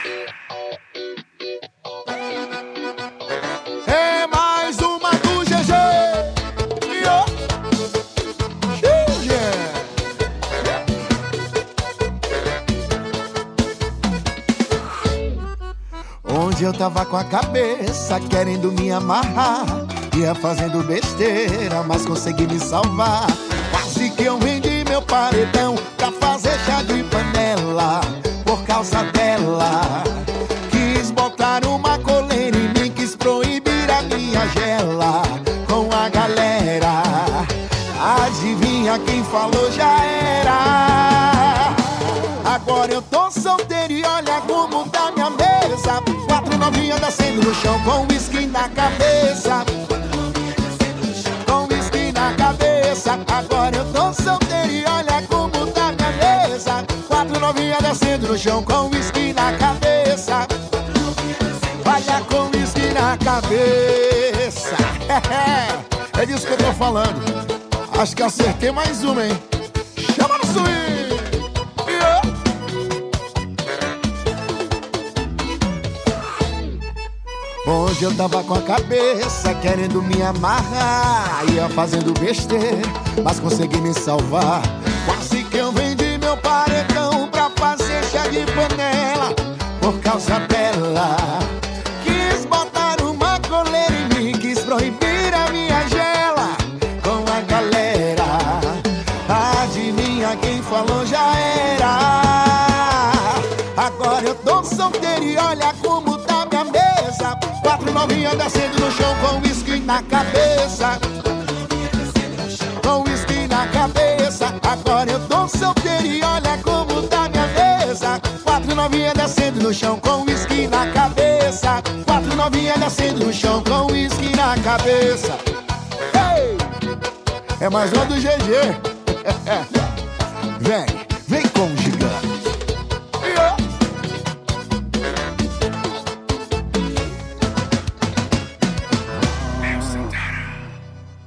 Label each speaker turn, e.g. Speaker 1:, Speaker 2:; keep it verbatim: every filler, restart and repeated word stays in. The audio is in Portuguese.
Speaker 1: É mais uma do G G. Yo. Yeah. Onde eu tava com a cabeça querendo me amarrar, ia fazendo besteira, mas consegui me salvar. Quase que eu vendi meu paredão pra fazer chá de panela por causa dela. Quis botar uma coleira em mim, quis proibir a minha gela com a galera. Adivinha quem falou já era. Agora eu tô solteiro e olha como tá minha mesa. Quatro novinhas descendo no chão com uísque na cabeça. Com uísque na cabeça. Agora eu tô solteiro e olha como tá minha mesa. Quatro novinhas descendo no chão com uísque na cabeça. Olha com uísque na cabeça. É disso que eu tô falando. Acho que acertei mais uma, hein? Chama no swing! Onde eu tava com a cabeça querendo me amarrar, ia fazendo besteira, mas consegui me salvar. Quase que eu vendi meu paredão pra fazer chá de panela por causa dela. Quis botar uma coleira em mim, quis proibir a minha gela com a galera. Adivinha quem falou já era. Agora eu tô solteiro e olha como tá minha mesa. Quatro novinhas descendo no chão com uísque na cabeça. Com uísque na cabeça. Agora eu tô solteiro e olha como tá minha mesa. Quatro novinhas descendo no chão com uísque na cabeça. Quatro novinhas descendo no chão com uísque na cabeça. Hey! É mais uma do G G.